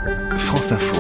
France Info.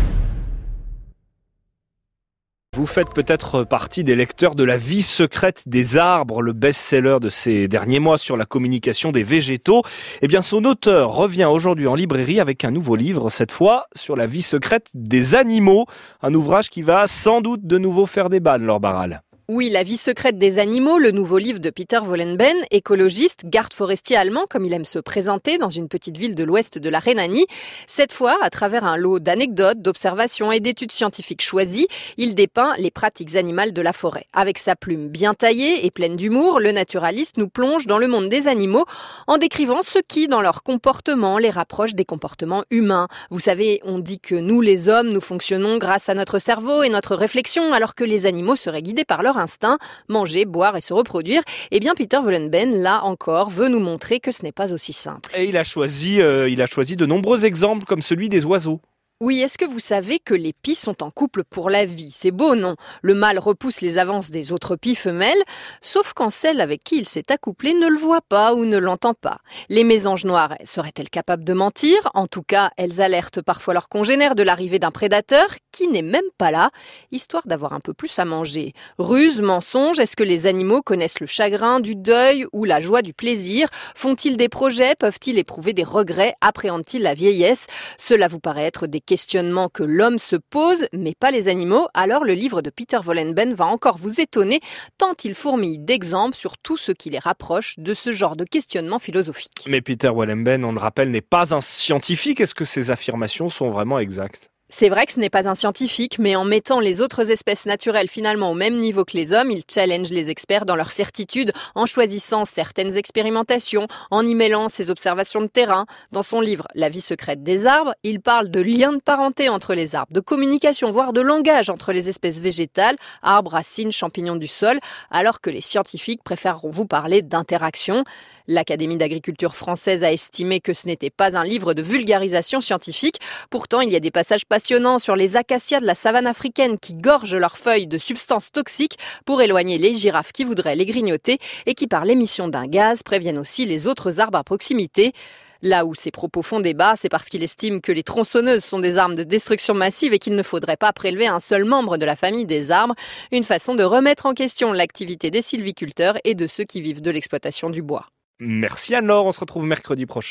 Vous faites peut-être partie des lecteurs de La vie secrète des arbres, le best-seller de ces derniers mois sur la communication des végétaux. Eh bien, son auteur revient aujourd'hui en librairie avec un nouveau livre, cette fois sur la vie secrète des animaux. Un ouvrage qui va sans doute de nouveau faire débat, Laure Barral. Oui, La vie secrète des animaux, le nouveau livre de Peter Wohlleben, écologiste, garde forestier allemand, comme il aime se présenter dans une petite ville de l'ouest de la Rhénanie. Cette fois, à travers un lot d'anecdotes, d'observations et d'études scientifiques choisies, il dépeint les pratiques animales de la forêt. Avec sa plume bien taillée et pleine d'humour, le naturaliste nous plonge dans le monde des animaux en décrivant ce qui, dans leur comportement, les rapproche des comportements humains. Vous savez, on dit que nous, les hommes, nous fonctionnons grâce à notre cerveau et notre réflexion, alors que les animaux seraient guidés par leur instinct, manger, boire et se reproduire. Eh bien, Peter Wohlleben, là encore, veut nous montrer que ce n'est pas aussi simple. Et il a choisi de nombreux exemples comme celui des oiseaux. Oui, est-ce que vous savez que les pies sont en couple pour la vie? C'est beau, non? Le mâle repousse les avances des autres pies femelles, sauf quand celle avec qui il s'est accouplé ne le voit pas ou ne l'entend pas. Les mésanges noires seraient-elles capables de mentir? En tout cas, elles alertent parfois leurs congénères de l'arrivée d'un prédateur qui n'est même pas là, histoire d'avoir un peu plus à manger. Ruse, mensonge, est-ce que les animaux connaissent le chagrin du deuil ou la joie du plaisir? Font-ils des projets? Peuvent-ils éprouver des regrets? Appréhendent-ils la vieillesse? Cela vous paraît être des questionnements que l'homme se pose, mais pas les animaux. Alors le livre de Peter Wohlleben va encore vous étonner, tant il fourmille d'exemples sur tout ce qui les rapproche de ce genre de questionnement philosophique. Mais Peter Wohlleben, on le rappelle, n'est pas un scientifique. Est-ce que ces affirmations sont vraiment exactes ? C'est vrai que ce n'est pas un scientifique, mais en mettant les autres espèces naturelles finalement au même niveau que les hommes, il challenge les experts dans leur certitude, en choisissant certaines expérimentations, en y mêlant ses observations de terrain. Dans son livre « La vie secrète des arbres », il parle de liens de parenté entre les arbres, de communication, voire de langage entre les espèces végétales, arbres, racines, champignons du sol, alors que les scientifiques préféreront vous parler d'interaction. L'Académie d'agriculture française a estimé que ce n'était pas un livre de vulgarisation scientifique. Pourtant, il y a des passages passionnants sur les acacias de la savane africaine qui gorgent leurs feuilles de substances toxiques pour éloigner les girafes qui voudraient les grignoter et qui, par l'émission d'un gaz, préviennent aussi les autres arbres à proximité. Là où ses propos font débat, c'est parce qu'il estime que les tronçonneuses sont des armes de destruction massive et qu'il ne faudrait pas prélever un seul membre de la famille des arbres, une façon de remettre en question l'activité des sylviculteurs et de ceux qui vivent de l'exploitation du bois. Merci Anne-Laure, on se retrouve mercredi prochain.